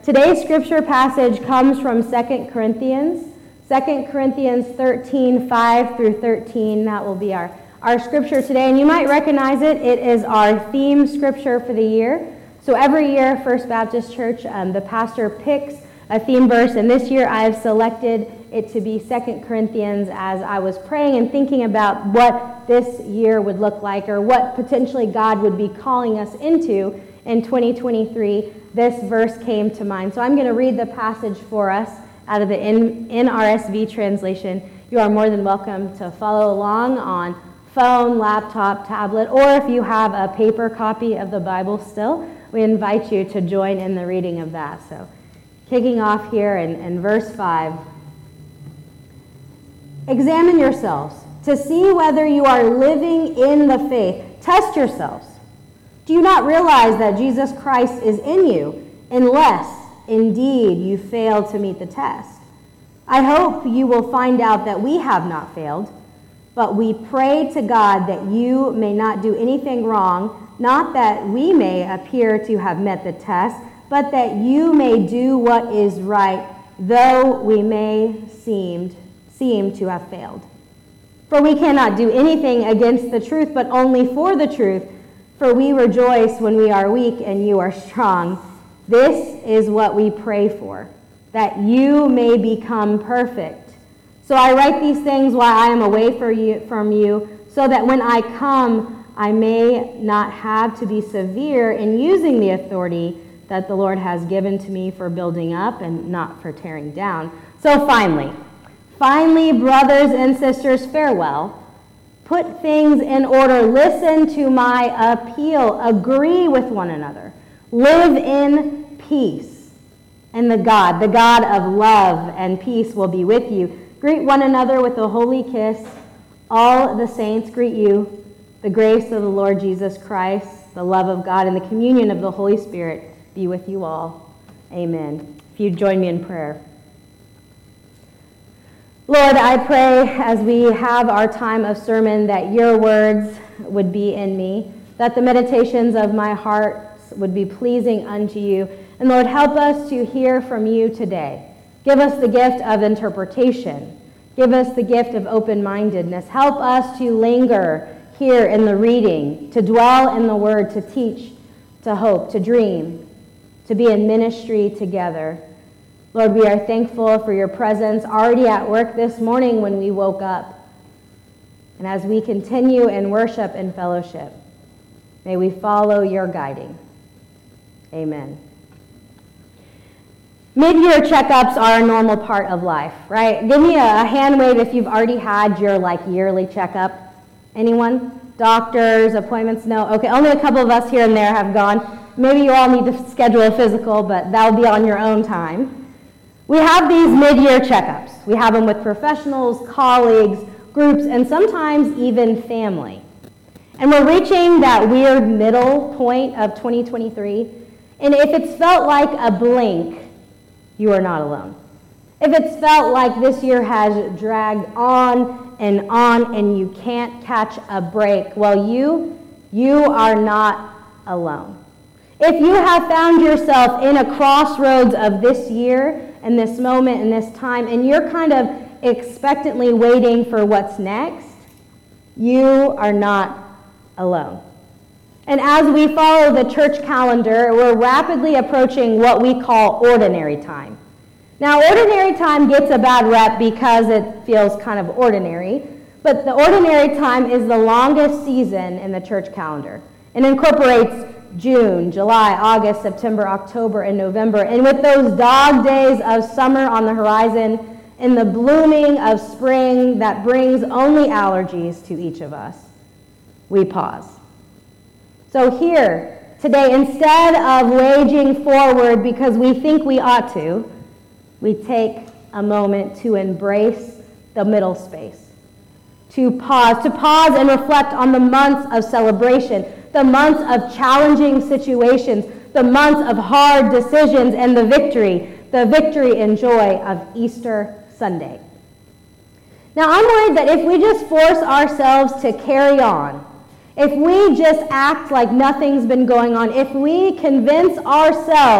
Today's scripture passage comes from 2 Corinthians 13, 5 through 13. That will be our scripture today. And you might recognize it. It is our theme scripture for the year. So every year, First Baptist Church, the pastor picks a theme verse. And this year I have selected it to be 2 Corinthians as I was praying and thinking about what this year would look like or what potentially God would be calling us into in 2023. This verse came to mind. So I'm going to read the passage for us out of the NRSV translation. You are more than welcome to follow along on phone, laptop, tablet, or if you have a paper copy of the Bible still, we invite you to join in the reading of that. So kicking off here in verse 5. Examine yourselves to see whether you are living in the faith. Test yourselves. Do you not realize that Jesus Christ is in you, unless, indeed, you fail to meet the test? I hope you will find out that we have not failed, but we pray to God that you may not do anything wrong, not that we may appear to have met the test, but that you may do what is right, though we may seem to have failed. For we cannot do anything against the truth, but only for the truth. For we rejoice when we are weak and you are strong. This is what we pray for, that you may become perfect. So I write these things while I am away from you, so that when I come, I may not have to be severe in using the authority that the Lord has given to me for building up and not for tearing down. So finally, brothers and sisters, farewell. Put things in order. Listen to my appeal. Agree with one another. Live in peace. And the God of love and peace will be with you. Greet one another with a holy kiss. All the saints greet you. The grace of the Lord Jesus Christ, the love of God, and the communion of the Holy Spirit be with you all. Amen. If you join me in prayer. Lord, I pray as we have our time of sermon that your words would be in me, that the meditations of my heart would be pleasing unto you. And Lord, help us to hear from you today. Give us the gift of interpretation. Give us the gift of open-mindedness. Help us to linger here in the reading, to dwell in the word, to teach, to hope, to dream, to be in ministry together. Lord, we are thankful for your presence already at work this morning when we woke up. And as we continue in worship and fellowship, may we follow your guiding. Amen. Mid-year checkups are a normal part of life, right? Give me a hand wave if you've already had your yearly checkup. Anyone? Doctors, appointments? No? Okay, only a couple of us here and there have gone. Maybe you all need to schedule a physical, but that'll be on your own time. We have these mid-year checkups. We have them with professionals, colleagues, groups, and sometimes even family. And we're reaching that weird middle point of 2023. And if it's felt like a blink, you are not alone. If it's felt like this year has dragged on and you can't catch a break, well, you are not alone. If you have found yourself in a crossroads of this year and this moment and this time, and you're kind of expectantly waiting for what's next, you are not alone. And as we follow the church calendar, we're rapidly approaching what we call ordinary time. Now, ordinary time gets a bad rep because it feels kind of ordinary, but the ordinary time is the longest season in the church calendar. It incorporates June, July, August, September, October, and November. And with those dog days of summer on the horizon and the blooming of spring that brings only allergies to each of us, we pause. So here, today, instead of waging forward because we think we ought to, we take a moment to embrace the middle space, to pause and reflect on the months of celebration, the months of challenging situations, the months of hard decisions, and the victory and joy of Easter Sunday. Now, I'm worried that if we just force ourselves to carry on, if we just act like nothing's been going on, if we convince ourselves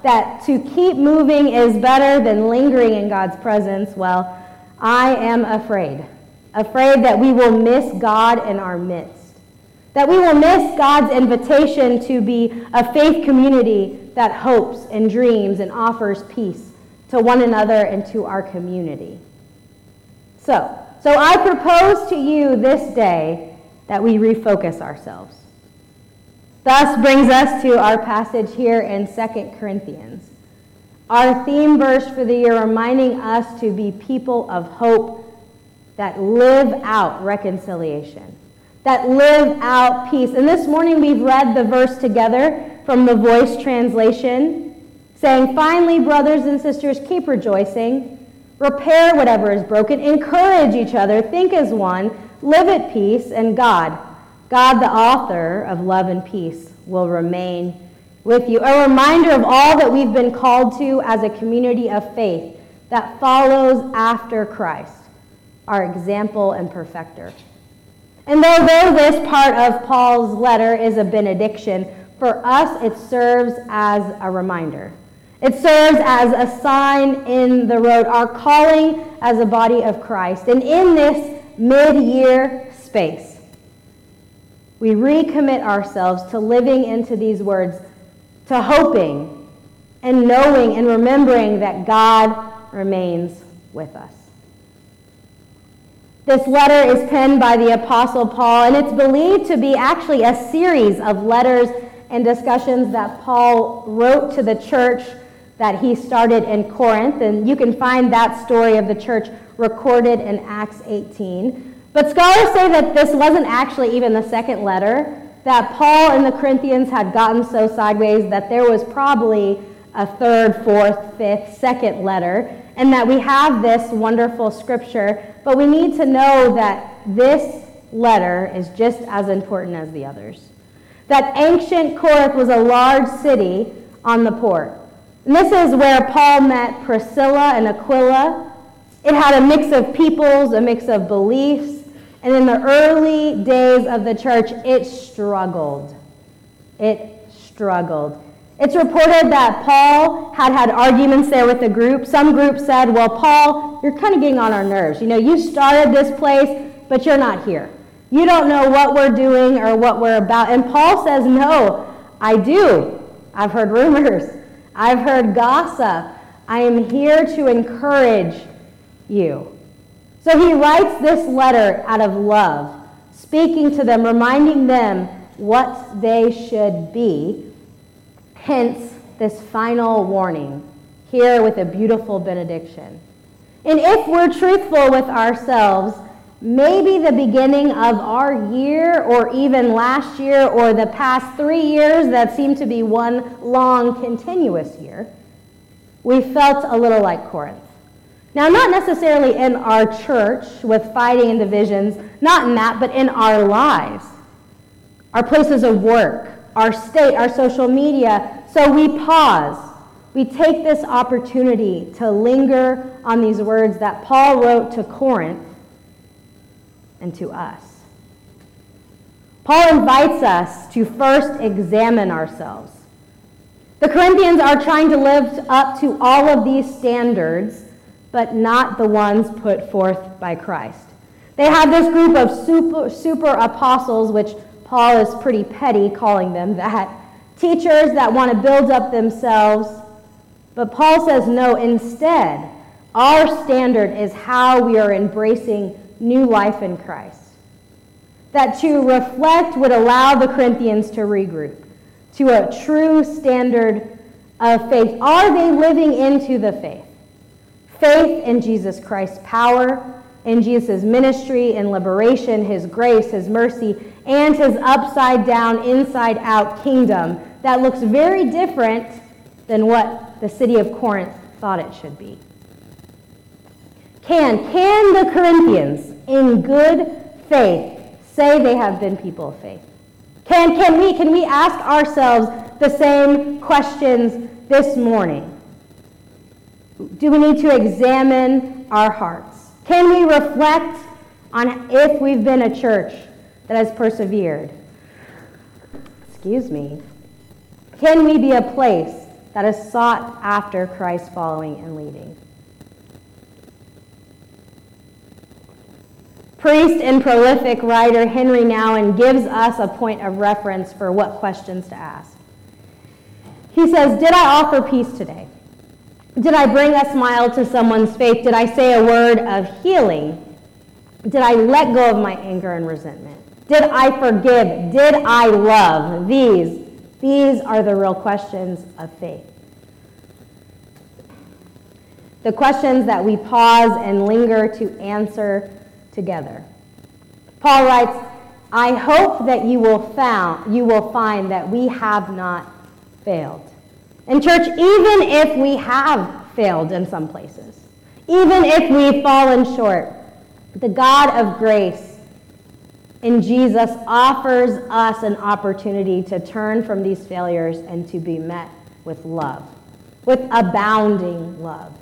that to keep moving is better than lingering in God's presence, well, I am afraid that we will miss God in our midst, that we will miss God's invitation to be a faith community that hopes and dreams and offers peace to one another and to our community. So I propose to you this day that we refocus ourselves. Thus brings us to our passage here in 2 Corinthians. Our theme verse for the year reminding us to be people of hope that live out reconciliation, that live out peace. And this morning we've read the verse together from the Voice translation, saying, "Finally, brothers and sisters, keep rejoicing, repair whatever is broken, encourage each other, think as one, live at peace, and God, the author of love and peace, will remain with you." A reminder of all that we've been called to as a community of faith that follows after Christ, our example and perfecter. And though this part of Paul's letter is a benediction, for us it serves as a reminder. It serves as a sign in the road, our calling as a body of Christ. And in this mid-year space, we recommit ourselves to living into these words, to hoping and knowing and remembering that God remains with us. This letter is penned by the Apostle Paul, and it's believed to be actually a series of letters and discussions that Paul wrote to the church that he started in Corinth. And you can find that story of the church recorded in Acts 18. But scholars say that this wasn't actually even the second letter, that Paul and the Corinthians had gotten so sideways that there was probably a third, fourth, fifth, second letter, and that we have this wonderful scripture, but we need to know that this letter is just as important as the others. That ancient Corinth was a large city on the port. And this is where Paul met Priscilla and Aquila. It had a mix of peoples, a mix of beliefs, and in the early days of the church, it struggled. It's reported that Paul had arguments there with the group. Some groups said, well, Paul, you're kind of getting on our nerves. You know, you started this place, but you're not here. You don't know what we're doing or what we're about. And Paul says, no, I do. I've heard rumors. I've heard gossip. I am here to encourage you. So he writes this letter out of love, speaking to them, reminding them what they should be. Hence, this final warning here with a beautiful benediction. And if we're truthful with ourselves, maybe the beginning of our year or even last year or the past 3 years that seem to be one long continuous year, we felt a little like Corinth. Now, not necessarily in our church with fighting and divisions, not in that, but in our lives, our places of work, our state, our social media. So we pause. We take this opportunity to linger on these words that Paul wrote to Corinth and to us. Paul invites us to first examine ourselves. The Corinthians are trying to live up to all of these standards, but not the ones put forth by Christ. They have this group of super apostles, which Paul is pretty petty calling them that, teachers that want to build up themselves. But Paul says, no, instead, our standard is how we are embracing new life in Christ. That to reflect would allow the Corinthians to regroup to a true standard of faith. Are they living into the faith? Faith in Jesus Christ's power, in Jesus' ministry and liberation, his grace, his mercy, and his upside-down, inside-out kingdom that looks very different than what the city of Corinth thought it should be. Can the Corinthians, in good faith, say they have been people of faith? Can we ask ourselves the same questions this morning? Do we need to examine our hearts? Can we reflect on if we've been a church that has persevered? Can we be a place that is sought after Christ following and leading. Priest and prolific writer Henry Nouwen gives us a point of reference for what questions to ask. He says, did I offer peace today? Did I bring a smile to someone's face? Did I say a word of healing? Did I let go of my anger and resentment? Did I forgive? Did I love? These are the real questions of faith. The questions that we pause and linger to answer together. Paul writes, I hope that you will find that we have not failed. And church, even if we have failed in some places, even if we've fallen short, the God of grace in Jesus offers us an opportunity to turn from these failures and to be met with love, with abounding love,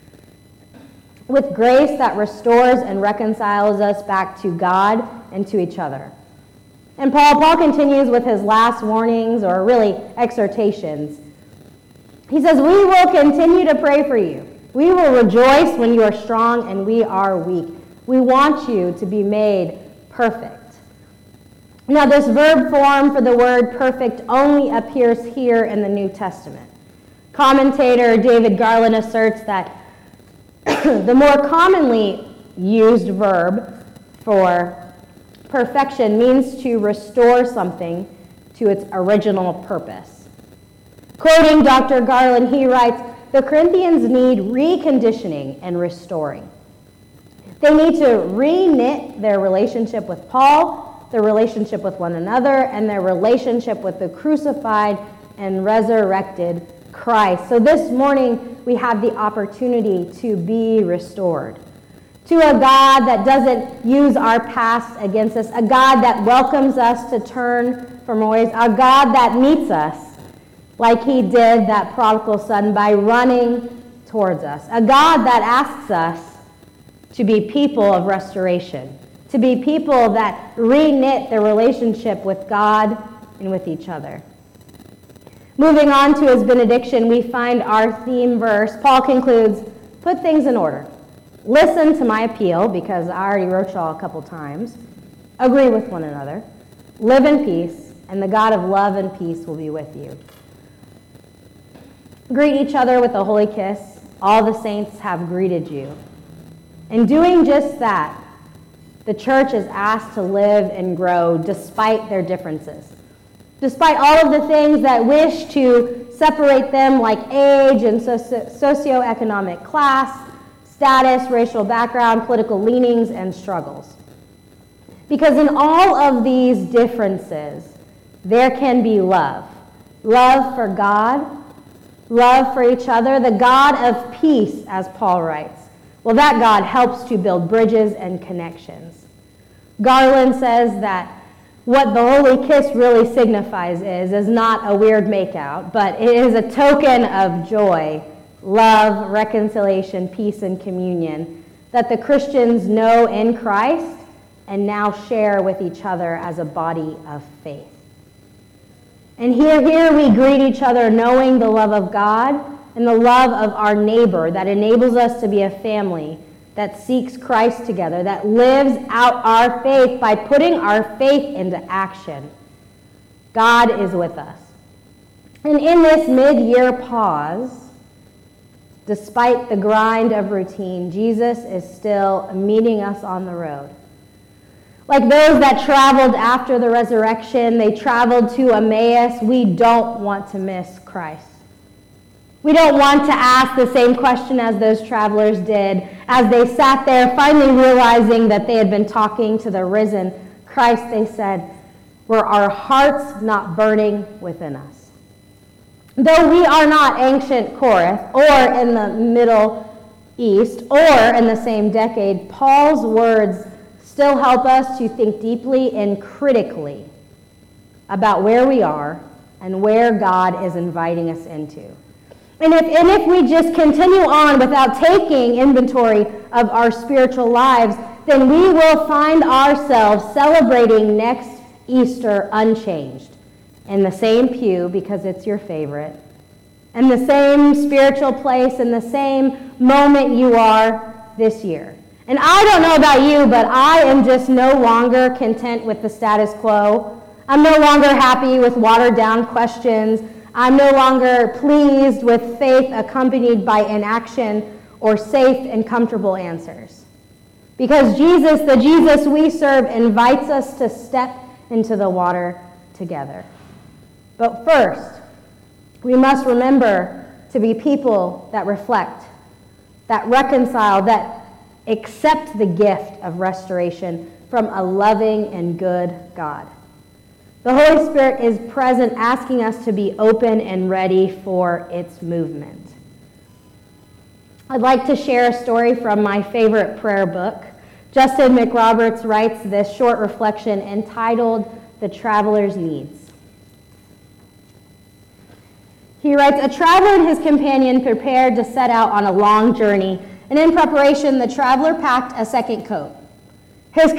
with grace that restores and reconciles us back to God and to each other. And Paul continues with his last warnings, or really exhortations. He says, we will continue to pray for you. We will rejoice when you are strong and we are weak. We want you to be made perfect. Now, this verb form for the word perfect only appears here in the New Testament. Commentator David Garland asserts that the more commonly used verb for perfection means to restore something to its original purpose. Quoting Dr. Garland, he writes, the Corinthians need reconditioning and restoring. They need to re-knit their relationship with Paul, their relationship with one another, and their relationship with the crucified and resurrected Christ. So this morning, we have the opportunity to be restored to a God that doesn't use our past against us, a God that welcomes us to turn from our ways, a God that meets us like he did that prodigal son by running towards us, a God that asks us to be people of restoration, to be people that re-knit their relationship with God and with each other. Moving on to his benediction, we find our theme verse. Paul concludes, put things in order. Listen to my appeal, because I already wrote y'all a couple times. Agree with one another. Live in peace, and the God of love and peace will be with you. Greet each other with a holy kiss. All the saints have greeted you. In doing just that, the church is asked to live and grow despite their differences. Despite all of the things that wish to separate them, like age and socioeconomic class, status, racial background, political leanings, and struggles. Because in all of these differences, there can be love. Love for God, love for each other, the God of peace, as Paul writes. Well, that God helps to build bridges and connections. Garland says that what the holy kiss really signifies is not a weird makeout, but it is a token of joy, love, reconciliation, peace, and communion that the Christians know in Christ and now share with each other as a body of faith. And here we greet each other knowing the love of God and the love of our neighbor that enables us to be a family that seeks Christ together, that lives out our faith by putting our faith into action. God is with us. And in this mid-year pause, despite the grind of routine, Jesus is still meeting us on the road. Like those that traveled after the resurrection, they traveled to Emmaus. We don't want to miss Christ. We don't want to ask the same question as those travelers did as they sat there finally realizing that they had been talking to the risen Christ. They said, were our hearts not burning within us? Though we are not ancient Corinth or in the Middle East or in the same decade, Paul's words still help us to think deeply and critically about where we are and where God is inviting us into. And if we just continue on without taking inventory of our spiritual lives, then we will find ourselves celebrating next Easter unchanged in the same pew because it's your favorite, and the same spiritual place and the same moment you are this year. And I don't know about you, but I am just no longer content with the status quo. I'm no longer happy with watered down questions. I'm no longer pleased with faith accompanied by inaction or safe and comfortable answers. Because Jesus, the Jesus we serve, invites us to step into the water together. But first, we must remember to be people that reflect, that reconcile, that accept the gift of restoration from a loving and good God. The Holy Spirit is present, asking us to be open and ready for its movement. I'd like to share a story from my favorite prayer book. Justin McRoberts writes this short reflection entitled The Traveler's Needs. He writes, "A traveler and his companion prepared to set out on a long journey, and in preparation the traveler packed a second coat. His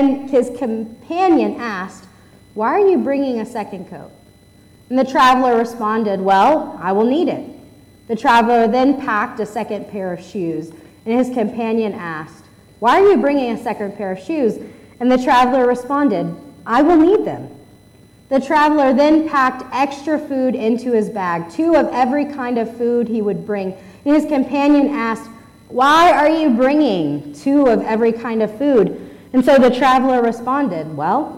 companion asked, 'Why are you bringing a second coat?' And the traveler responded, 'Well, I will need it.' The traveler then packed a second pair of shoes, and his companion asked, 'Why are you bringing a second pair of shoes?' And the traveler responded, 'I will need them.' The traveler then packed extra food into his bag, 2 of every kind of food he would bring. And his companion asked, 'Why are you bringing 2 of every kind of food?' And so the traveler responded, 'Well,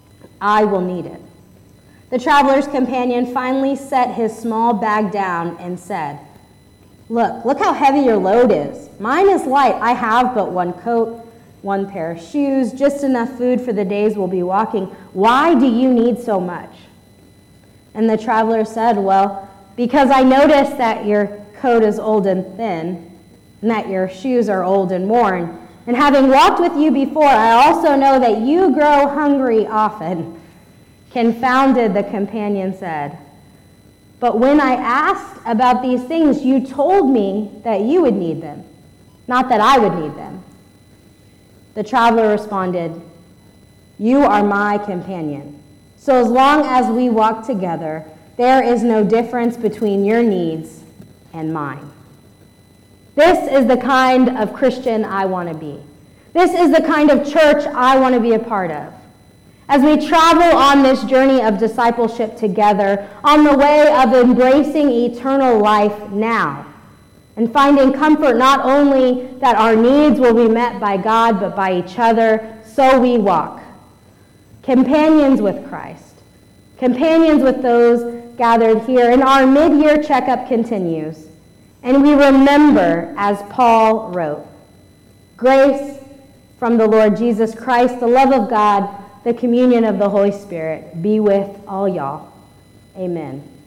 I will need it.' The traveler's companion finally set his small bag down and said, Look how heavy your load is. Mine is light. I have but 1 coat, 1 pair of shoes, just enough food for the days we'll be walking. Why do you need so much?' And the traveler said, 'Well, because I noticed that your coat is old and thin, and that your shoes are old and worn. And having walked with you before, I also know that you grow hungry often.' Confounded, the companion said, 'But when I asked about these things, you told me that you would need them, not that I would need them.' The traveler responded, 'You are my companion. So as long as we walk together, there is no difference between your needs and mine.' This is the kind of Christian I want to be. This is the kind of church I want to be a part of. As we travel on this journey of discipleship together, on the way of embracing eternal life now, and finding comfort not only that our needs will be met by God, but by each other, so we walk. Companions with Christ, companions with those gathered here, and our mid-year checkup continues. And we remember, as Paul wrote, grace from the Lord Jesus Christ, the love of God, the communion of the Holy Spirit be with all y'all. Amen.